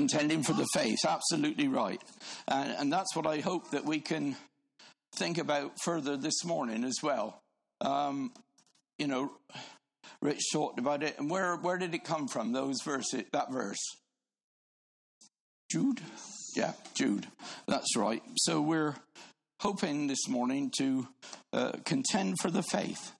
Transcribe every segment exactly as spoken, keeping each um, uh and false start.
contending for the faith. Absolutely right. And, and that's what I hope that we can think about further this morning as well. Um, you know, Rich talked about it. And where, where did it come from, those verses, that verse? Jude? Yeah, Jude. That's right. So we're hoping this morning to uh, contend for the faith.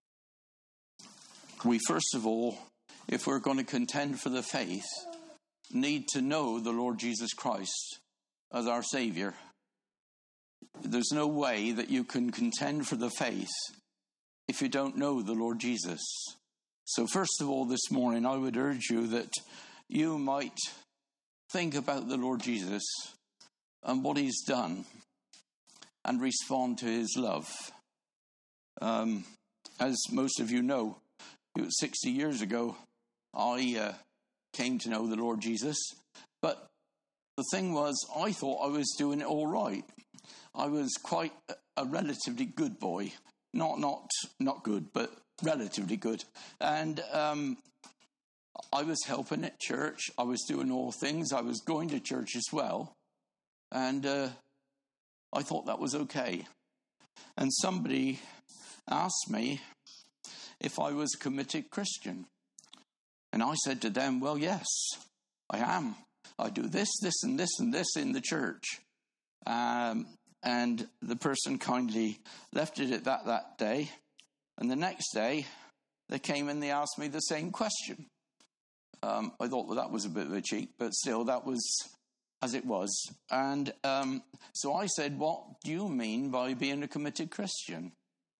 We, first of all, if we're going to contend for the faith, need to know the Lord Jesus Christ as our Savior. There's no way that you can contend for the faith if you don't know the Lord Jesus. So first of all, this morning, I would urge you that you might think about the Lord Jesus and what he's done and respond to his love. Um, as most of you know, it was sixty years ago I uh, came to know the Lord Jesus. But the thing was, I thought I was doing it all right. I was quite a, a relatively good boy. Not not not good, but relatively good. And um, I was helping at church. I was doing all things. I was going to church as well. And uh, I thought that was okay. And somebody asked me if I was a committed Christian. And I said to them, well, yes, I am. I do this, this, and this, and this in the church. Um, and the person kindly left it at that that day. And the next day, they came and they asked me the same question. Um, I thought, well, that was a bit of a cheat, but still, that was as it was. And um, so I said, what do you mean by being a committed Christian?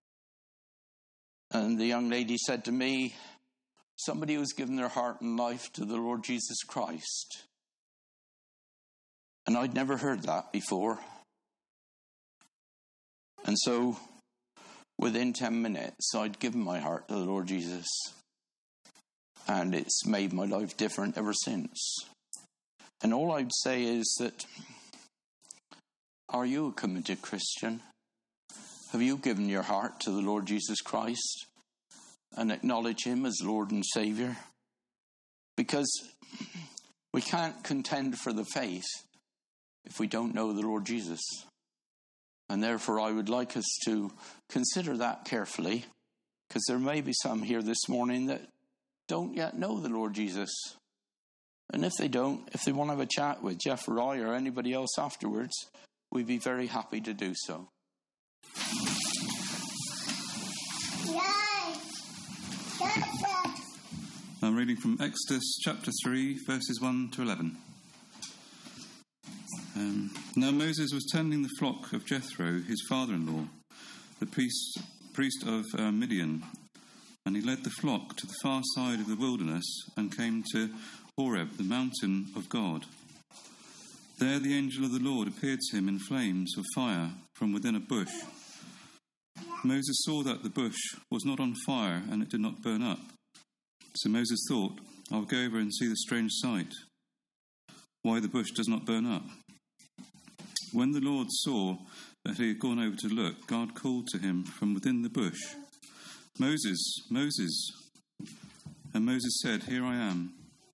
And the young lady said to me, somebody who's given their heart and life to the Lord Jesus Christ. And I'd never heard that before. And so, within ten minutes, I'd given my heart to the Lord Jesus. And it's made my life different ever since. And all I'd say is that, are you a committed Christian? Have you given your heart to the Lord Jesus Christ and acknowledge him as Lord and Saviour? Because we can't contend for the faith if we don't know the Lord Jesus. And therefore I would like us to consider that carefully, because there may be some here this morning that don't yet know the Lord Jesus. And if they don't, if they want to have a chat with Jeff or I or anybody else afterwards, we'd be very happy to do so. I'm reading from Exodus chapter three, verses one to eleven. Um, now Moses was tending the flock of Jethro, his father-in-law, the priest, priest of uh, Midian, and he led the flock to the far side of the wilderness and came to Horeb, the mountain of God. There the angel of the Lord appeared to him in flames of fire from within a bush. Moses saw that the bush was not on fire and it did not burn up. So Moses thought, I'll go over and see the strange sight, why the bush does not burn up. When the Lord saw that he had gone over to look, God called to him from within the bush, Moses, Moses. And Moses said, here I am.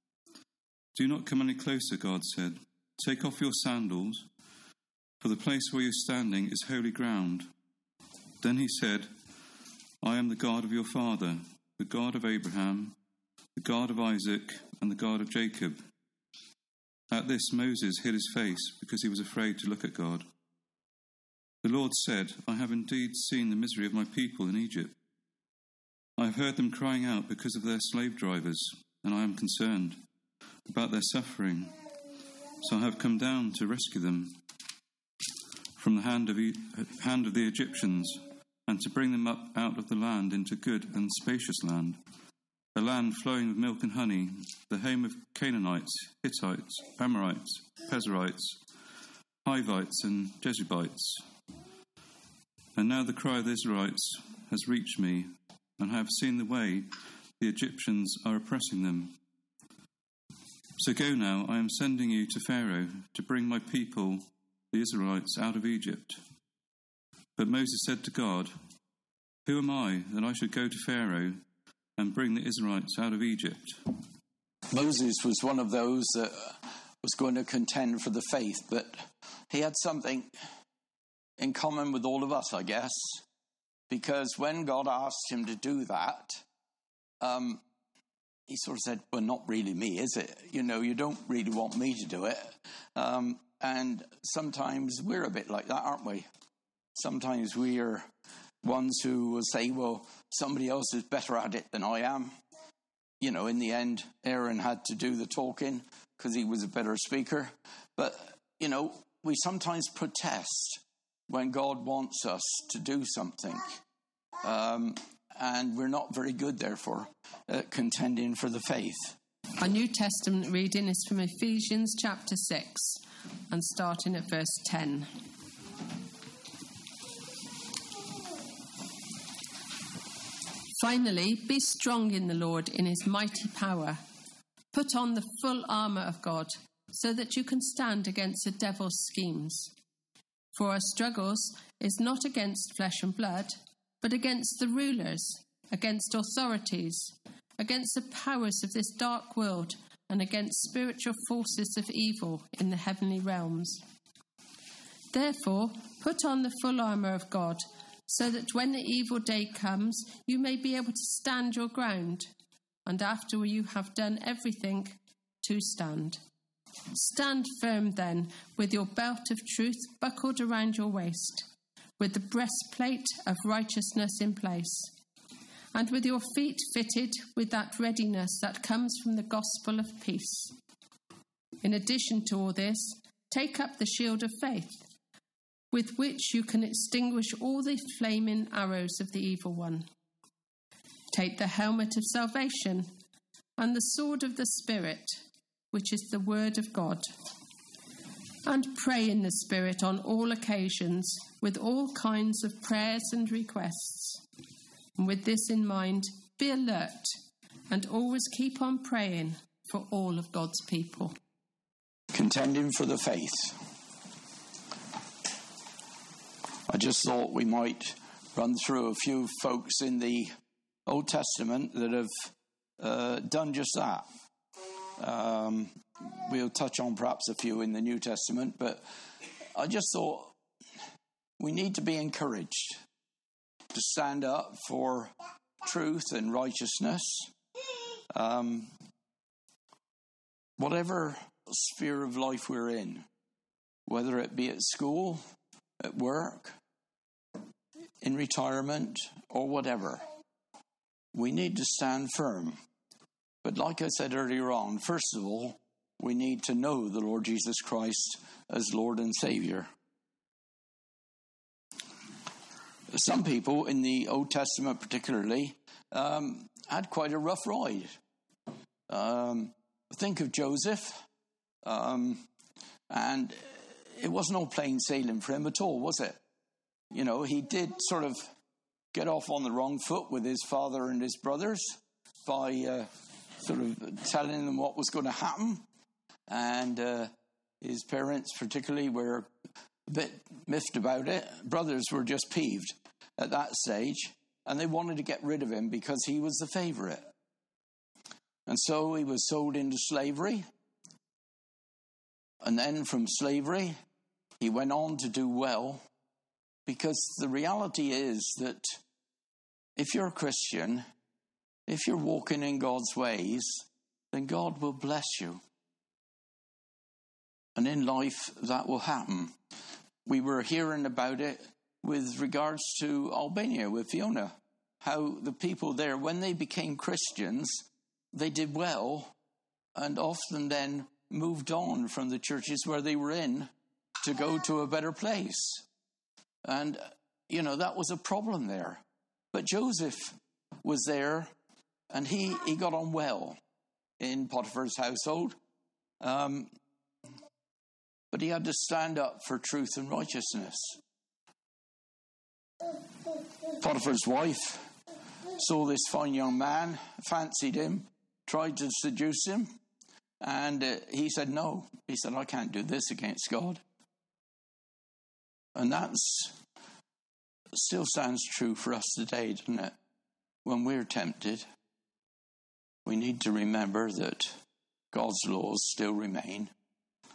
Do not come any closer, God said. Take off your sandals, for the place where you're standing is holy ground. Then he said, I am the God of your father, the God of Abraham, the God of Isaac, and the God of Jacob. At this Moses hid his face because he was afraid to look at God. The Lord said, I have indeed seen the misery of my people in Egypt. I have heard them crying out because of their slave drivers, and I am concerned about their suffering. So I have come down to rescue them from the hand of, e- hand of the Egyptians, and to bring them up out of the land into good and spacious land, a land flowing with milk and honey, the home of Canaanites, Hittites, Amorites, Perizzites, Hivites, and Jebusites. And now the cry of the Israelites has reached me, and I have seen the way the Egyptians are oppressing them. So go now, I am sending you to Pharaoh to bring my people, the Israelites, out of Egypt. But Moses said to God, who am I that I should go to Pharaoh and bring the Israelites out of Egypt? Moses was one of those that was going to contend for the faith, but he had something in common with all of us, I guess, because when God asked him to do that, um, he sort of said, well, not really me, is it? You know, you don't really want me to do it. Um, and sometimes we're a bit like that, aren't we? Sometimes we are ones who will say, well, somebody else is better at it than I am. You know, in the end, Aaron had to do the talking because he was a better speaker. But, you know, we sometimes protest when God wants us to do something. Um, and we're not very good, therefore, at contending for the faith. Our New Testament reading is from Ephesians chapter six and starting at verse ten. Finally, be strong in the Lord in his mighty power. Put on the full armour of God so that you can stand against the devil's schemes. For our struggles is not against flesh and blood, but against the rulers, against authorities, against the powers of this dark world, and against spiritual forces of evil in the heavenly realms. Therefore, put on the full armour of God, so that when the evil day comes, you may be able to stand your ground, and after you have done everything, to stand. Stand firm then, with your belt of truth buckled around your waist, with the breastplate of righteousness in place, and with your feet fitted with that readiness that comes from the gospel of peace. In addition to all this, take up the shield of faith, with which you can extinguish all the flaming arrows of the evil one. Take the helmet of salvation and the sword of the Spirit, which is the word of God. And pray in the Spirit on all occasions, with all kinds of prayers and requests. And with this in mind, be alert and always keep on praying for all of God's people. Contending for the faith. I just thought we might run through a few folks in the Old Testament that have uh, done just that. Um, we'll touch on perhaps a few in the New Testament, but I just thought we need to be encouraged to stand up for truth and righteousness. Um, whatever sphere of life we're in, whether it be at school, at work, in retirement, or whatever, we need to stand firm. But like I said earlier on, first of all, we need to know the Lord Jesus Christ as Lord and Savior. Some people in the Old Testament particularly um, had quite a rough ride. Um, think of Joseph, um, and it wasn't all plain sailing for him at all, was it? You know, he did sort of get off on the wrong foot with his father and his brothers by uh, sort of telling them what was going to happen. And uh, his parents particularly were a bit miffed about it. Brothers were just peeved at that stage, and they wanted to get rid of him because he was the favorite. And so he was sold into slavery. And then from slavery, he went on to do well, because the reality is that if you're a Christian, if you're walking in God's ways, then God will bless you. And in life, that will happen. We were hearing about it with regards to Albania, with Fiona, how the people there, when they became Christians, they did well and often then moved on from the churches where they were in to go to a better place. And, you know, that was a problem there. But Joseph was there, and he, he got on well in Potiphar's household. Um, but he had to stand up for truth and righteousness. Potiphar's wife saw this fine young man, fancied him, tried to seduce him, and uh, he said no. He said, I can't do this against God. And that's still stands true for us today, doesn't it? When we're tempted, we need to remember that God's laws still remain,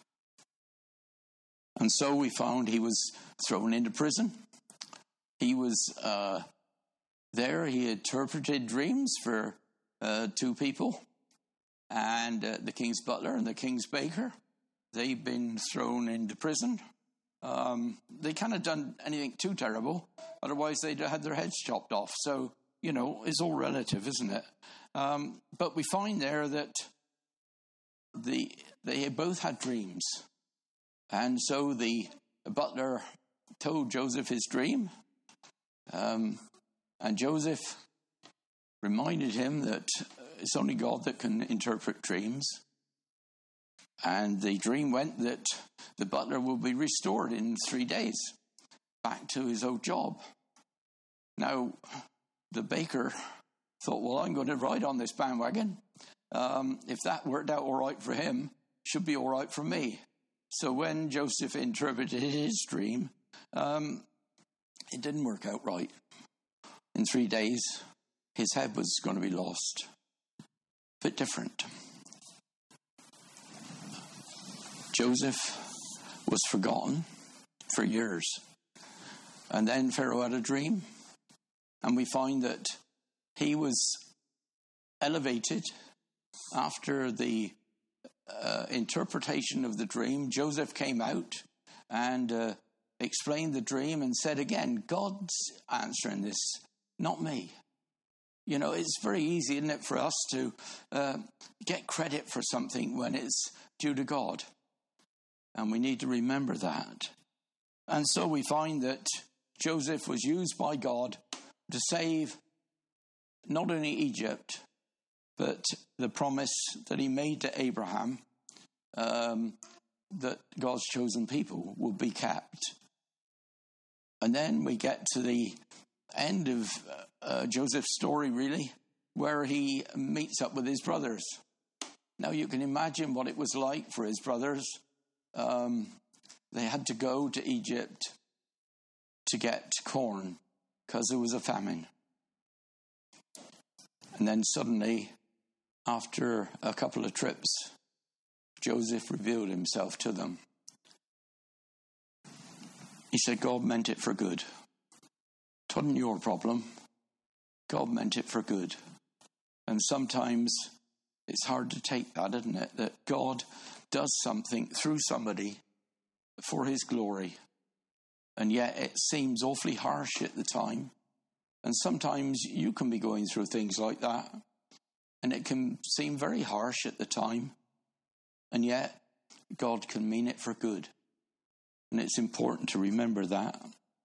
And so we found he was thrown into prison. He was uh, there. He interpreted dreams for uh, two people. And uh, the king's butler and the king's baker, they've been thrown into prison. Um, they can't have done anything too terrible. Otherwise, they'd have had their heads chopped off. So, you know, it's all relative, isn't it? Um, but we find there that the they both had dreams. And so the butler told Joseph his dream. Um, and Joseph reminded him that it's only God that can interpret dreams. And the dream went that the butler will be restored in three days back to his old job. Now, the baker thought, well, I'm going to ride on this bandwagon. Um, if that worked out all right for him, it should be all right for me. So when Joseph interpreted his dream, um, it didn't work out right. In three days, his head was going to be lost. A bit different. Joseph was forgotten for years. And then Pharaoh had a dream. And we find that he was elevated after the uh, interpretation of the dream. Joseph came out and uh, explained the dream and said again, God's answering this, not me. You know, it's very easy, isn't it, for us to uh, get credit for something when it's due to God. And we need to remember that. And so we find that Joseph was used by God to save not only Egypt, but the promise that he made to Abraham, um, that God's chosen people will be kept. And then we get to the end of uh, Joseph's story, really, where he meets up with his brothers. Now you can imagine what it was like for his brothers. Um, they had to go to Egypt to get corn because there was a famine. And then suddenly, after a couple of trips, Joseph revealed himself to them. He said, God meant it for good. It wasn't your problem. God meant it for good. And sometimes it's hard to take that, isn't it? That God does something through somebody for his glory. And yet it seems awfully harsh at the time. And sometimes you can be going through things like that. And it can seem very harsh at the time. And yet God can mean it for good. And it's important to remember that.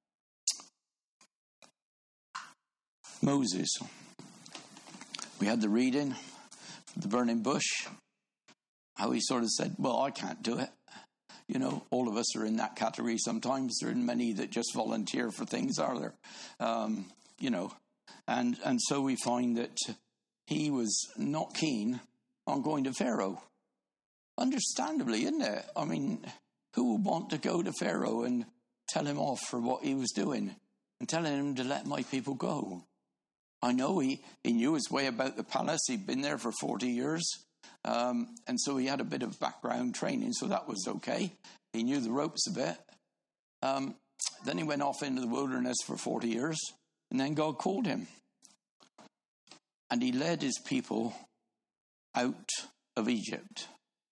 Moses. We had the reading, the burning bush. How he sort of said, well, I can't do it. You know, all of us are in that category sometimes. There aren't many that just volunteer for things, are there? Um, you know, and, and so we find that he was not keen on going to Pharaoh. Understandably, isn't it? I mean, who would want to go to Pharaoh and tell him off for what he was doing and telling him to let my people go? I know he, he knew his way about the palace. He'd been there for forty years. Um, and so he had a bit of background training, so that was okay. He knew the ropes a bit. Um, then he went off into the wilderness for forty years, and then God called him. And he led his people out of Egypt.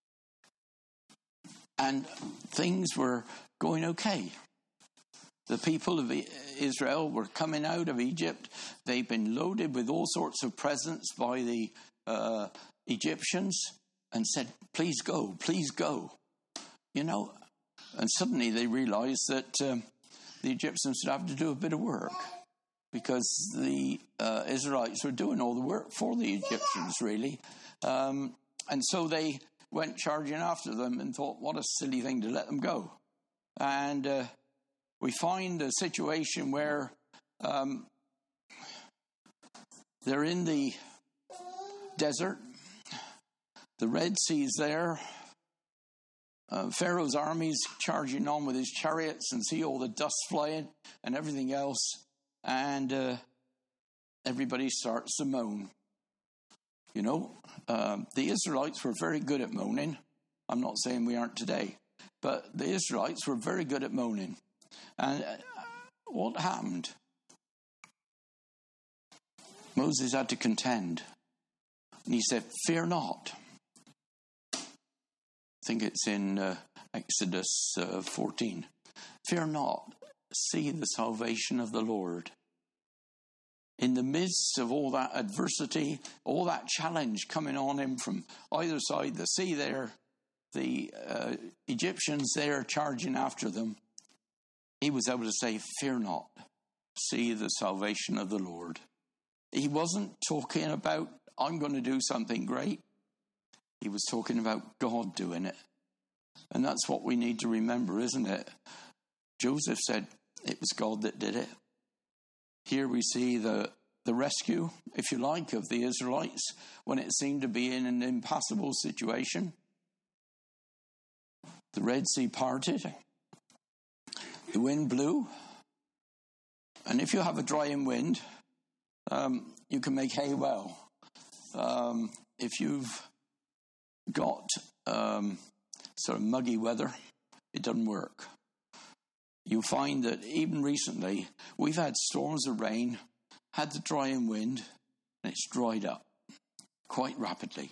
And things were going okay. The people of Israel were coming out of Egypt. They've been loaded with all sorts of presents by the uh, Egyptians and said, please go, please go. You know, and suddenly they realized that um, the Egyptians would have to do a bit of work because the uh, Israelites were doing all the work for the Egyptians, really. Um, and so they went charging after them and thought, what a silly thing to let them go. And uh, we find a situation where um, they're in the desert. The Red Sea's there. Uh, Pharaoh's army's charging on with his chariots and see all the dust flying and everything else. And uh, everybody starts to moan. You know, uh, the Israelites were very good at moaning. I'm not saying we aren't today. But the Israelites were very good at moaning. And what happened? Moses had to contend. And he said, fear not. I think it's in uh, Exodus uh, fourteen. Fear not. See the salvation of the Lord. In the midst of all that adversity, all that challenge coming on him from either side, the sea there, the uh, Egyptians there charging after them, he was able to say, fear not, see the salvation of the Lord. He wasn't talking about, I'm going to do something great. He was talking about God doing it. And that's what we need to remember, isn't it? Joseph said it was God that did it. Here we see the, the rescue, if you like, of the Israelites when it seemed to be in an impassable situation. The Red Sea parted. The wind blew. And if you have a drying wind, um, you can make hay well. Um, if you've got um, sort of muggy weather, it doesn't work. You find that even recently, we've had storms of rain, had the drying wind, and it's dried up quite rapidly.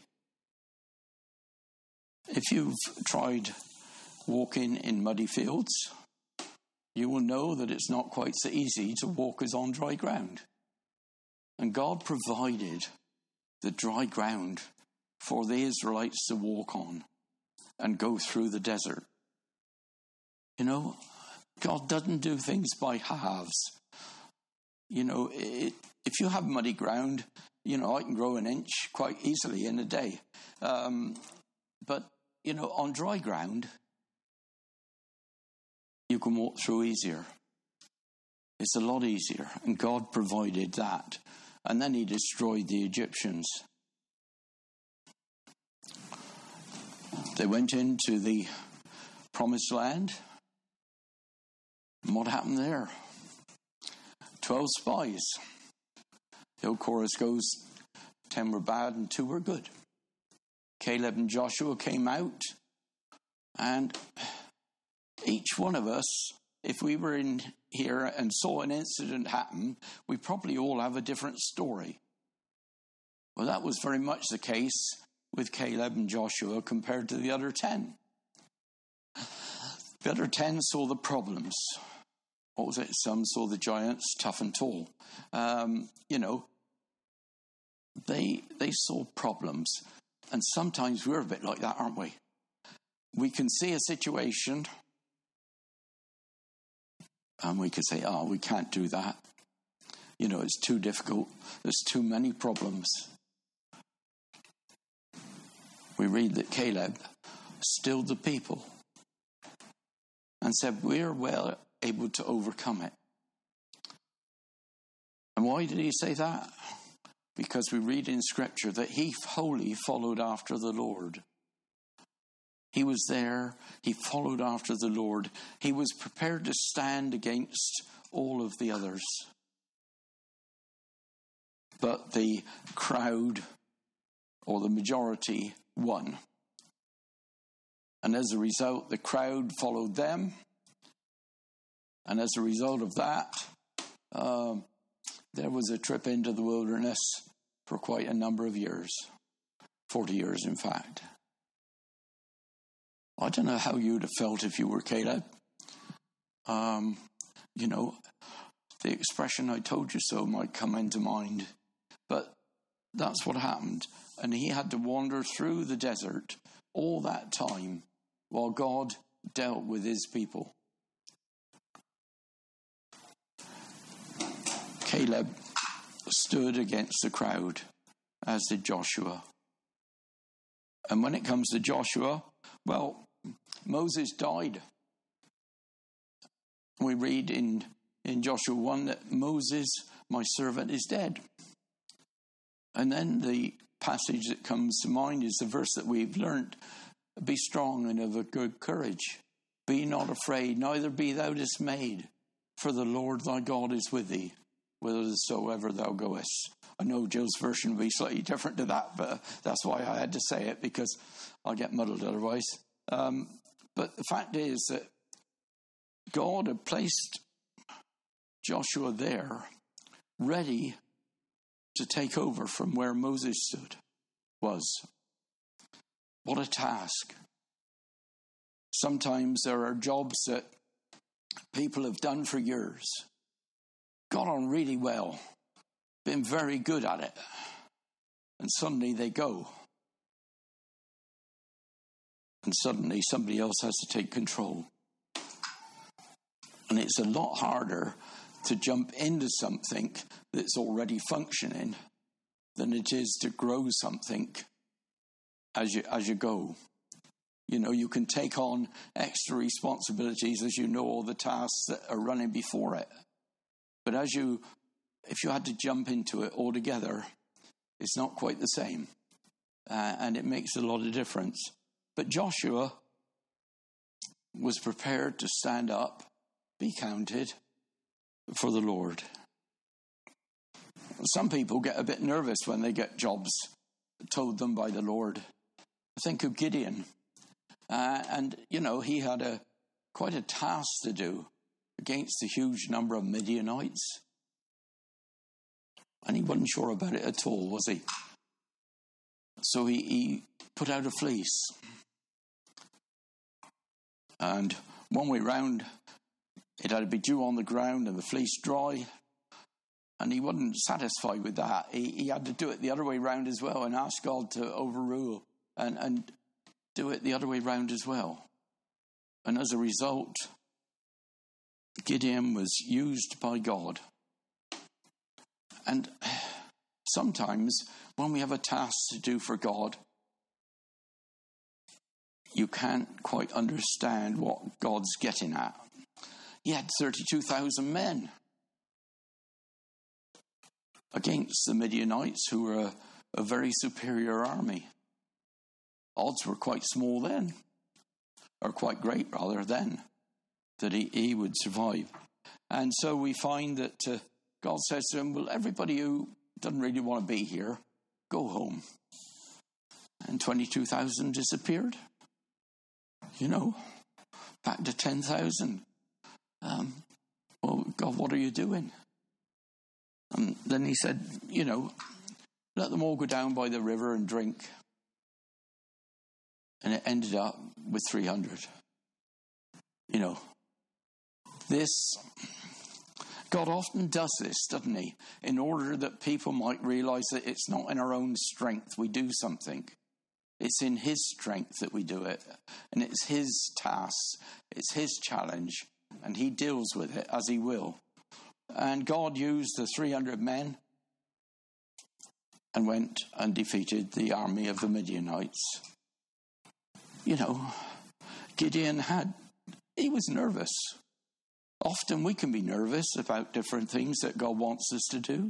If you've tried walking in muddy fields, you will know that it's not quite so easy to walk as on dry ground. And God provided the dry ground for the Israelites to walk on and go through the desert. You know, God doesn't do things by halves. You know, it, if you have muddy ground, you know, I can grow an inch quite easily in a day. Um, but, you know, on dry ground, you can walk through easier. It's a lot easier. And God provided that. And then he destroyed the Egyptians. They went into the promised land. And what happened there? Twelve spies. The old chorus goes, ten were bad and two were good. Caleb and Joshua came out, and each one of us, if we were in here and saw an incident happen, we probably all have a different story. Well, that was very much the case with Caleb and Joshua compared to the other ten. The other ten saw the problems. What was it? Some saw the giants tough and tall. Um, you know, they they saw problems. And sometimes we're a bit like that, aren't we? We can see a situation and we can say, oh, we can't do that. You know, it's too difficult. There's too many problems. We read that Caleb stilled the people and said, we're well able to overcome it. And why did he say that? Because we read in Scripture that he wholly followed after the Lord. He was there. He followed after the Lord. He was prepared to stand against all of the others. But the crowd, or the majority, won. And as a result, the crowd followed them. And as a result of that, um, there was a trip into the wilderness for quite a number of years. forty years, in fact. I don't know how you'd have felt if you were Caleb. Um, you know, the expression "I told you so" might come into mind. But that's what happened. And he had to wander through the desert all that time while God dealt with his people. Caleb stood against the crowd, as did Joshua. And when it comes to Joshua, well, Moses died. We read in, in Joshua one that Moses, my servant, is dead. And then the passage that comes to mind is the verse that we've learnt. Be strong and of a good courage. Be not afraid, neither be thou dismayed, for the Lord thy God is with thee, whithersoever thou goest. I know Jill's version will be slightly different to that, but that's why I had to say it, because I'll get muddled otherwise. Um, But the fact is that God had placed Joshua there, ready to take over from where Moses stood, was. What a task. Sometimes there are jobs that people have done for years, got on really well, been very good at it, and suddenly they go. And suddenly somebody else has to take control. And it's a lot harder to jump into something that's already functioning than it is to grow something as you as you go. You know, you can take on extra responsibilities as you know all the tasks that are running before it. But as you, if you had to jump into it altogether, it's not quite the same. Uh, and it makes a lot of difference. But Joshua was prepared to stand up, be counted for the Lord. Some people get a bit nervous when they get jobs told them by the Lord. Think of Gideon. Uh, and, you know, he had a quite a task to do against a huge number of Midianites. And he wasn't sure about it at all, was he? So he, he put out a fleece. And one way round, it had to be dew on the ground and the fleece dry. And he wasn't satisfied with that. He, he had to do it the other way round as well and ask God to overrule and, and do it the other way round as well. And as a result, Gideon was used by God. And sometimes when we have a task to do for God, you can't quite understand what God's getting at. He had thirty-two thousand men against the Midianites, who were a, a very superior army. Odds were quite small then, or quite great rather then, that he, he would survive. And so we find that uh, God says to him, well, everybody who doesn't really want to be here, go home. And twenty-two thousand disappeared. You know, back to ten thousand. Um, well, God, what are you doing? And then he said, you know, let them all go down by the river and drink. And it ended up with three hundred. You know, this, God often does this, doesn't he? In order that people might realize that it's not in our own strength we do something. It's in his strength that we do it. And it's his task. It's his challenge. And he deals with it as he will. And God used the three hundred men and went and defeated the army of the Midianites. You know, Gideon had, he was nervous. Often we can be nervous about different things that God wants us to do.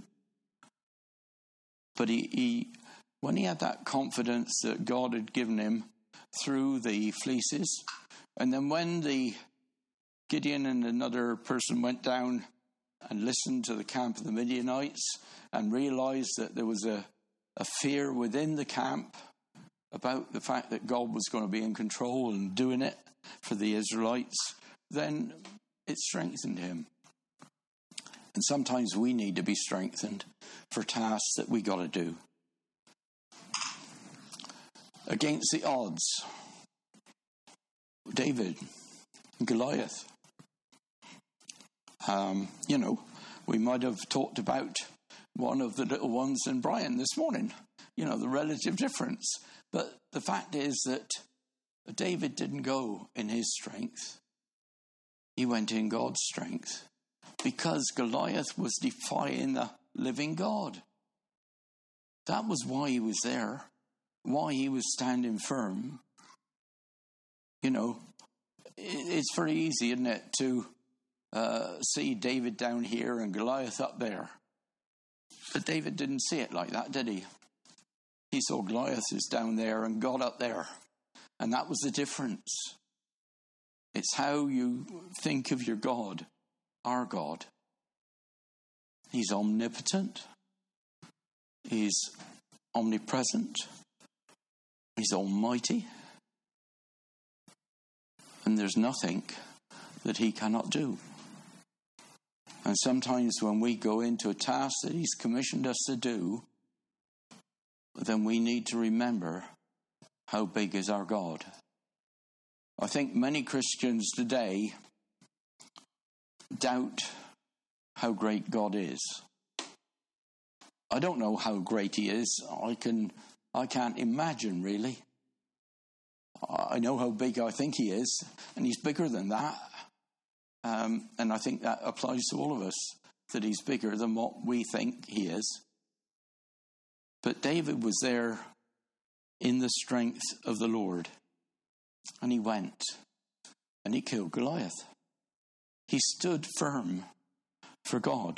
But he, he when he had that confidence that God had given him through the fleeces, and then when the Gideon and another person went down and listened to the camp of the Midianites and realized that there was a, a fear within the camp about the fact that God was going to be in control and doing it for the Israelites, then it strengthened him. And sometimes we need to be strengthened for tasks that we got to do. Against the odds, David and Goliath. Um, you know, we might have talked about one of the little ones in Brian this morning, you know, the relative difference. But the fact is that David didn't go in his strength. He went in God's strength because Goliath was defying the living God. That was why he was there, why he was standing firm. You know, it's very easy, isn't it, to uh, see David down here and Goliath up there. But David didn't see it like that, did he? He saw Goliath is down there and God up there. And that was the difference. It's how you think of your God, our God. He's omnipotent. He's omnipresent. He's almighty. And there's nothing that he cannot do. And sometimes when we go into a task that he's commissioned us to do, then we need to remember how big is our God. I think many Christians today doubt how great God is. I don't know how great he is. I can, I can't imagine, really. I know how big I think he is, and he's bigger than that. Um, and I think that applies to all of us, that he's bigger than what we think he is. But David was there in the strength of the Lord. And he went and he killed Goliath. He stood firm for God.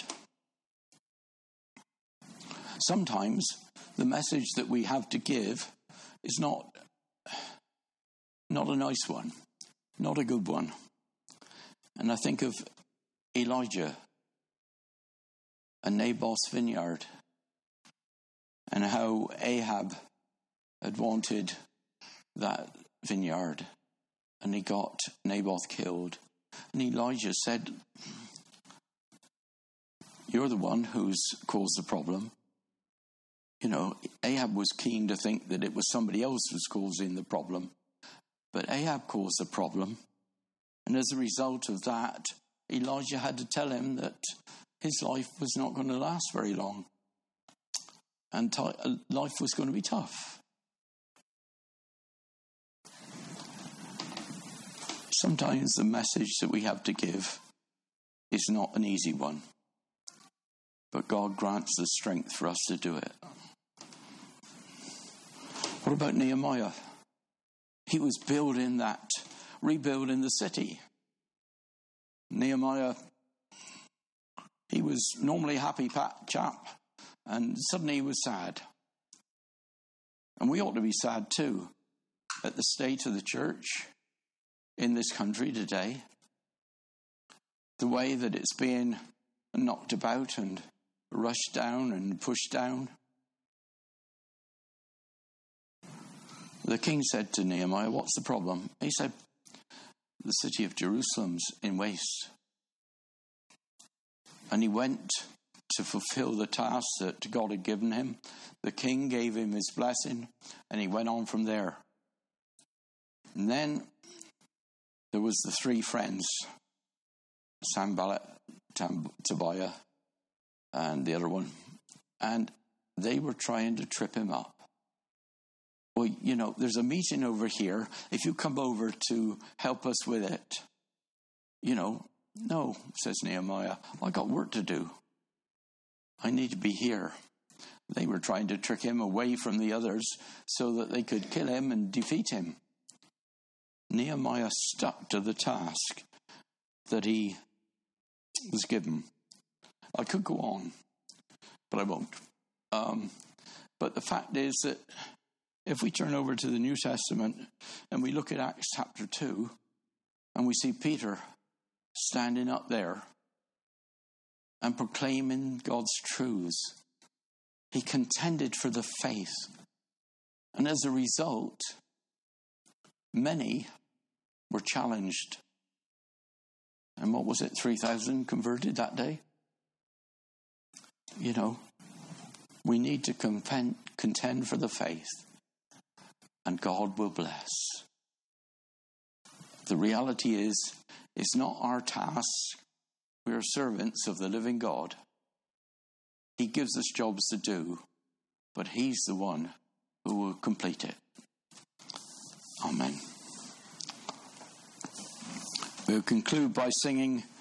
Sometimes the message that we have to give is not, not a nice one, not a good one. And I think of Elijah and Naboth's vineyard and how Ahab had wanted that vineyard and he got Naboth killed. And Elijah said, "You're the one who's caused the problem." You know, Ahab was keen to think that it was somebody else who was causing the problem. But Ahab caused the problem. And as a result of that, Elijah had to tell him that his life was not going to last very long. And t- life was going to be tough. Sometimes the message that we have to give is not an easy one. But God grants the strength for us to do it. What about Nehemiah? He was building that, rebuilding the city. Nehemiah, he was normally a happy chap, and suddenly he was sad. And we ought to be sad too, at the state of the church in this country today. The way that it's being knocked about and rushed down and pushed down. The king said to Nehemiah, "What's the problem?" He said, "The city of Jerusalem's in waste." And he went to fulfill the task that God had given him. The king gave him his blessing, and he went on from there. And then there was the three friends, Sanballat, Tam- Tobiah, and the other one. And they were trying to trip him up. "Well, you know, there's a meeting over here. If you come over to help us with it." You know, "No," says Nehemiah, "I got work to do. I need to be here." They were trying to trick him away from the others so that they could kill him and defeat him. Nehemiah stuck to the task that he was given. I could go on, but I won't. Um, but the fact is that if we turn over to the New Testament and we look at Acts chapter two, and we see Peter standing up there and proclaiming God's truths, he contended for the faith. And as a result, many were challenged. And what was it, three thousand converted that day? You know, we need to contend for the faith. And God will bless. The reality is, it's not our task. We are servants of the living God. He gives us jobs to do, but he's the one who will complete it. Amen. We'll conclude by singing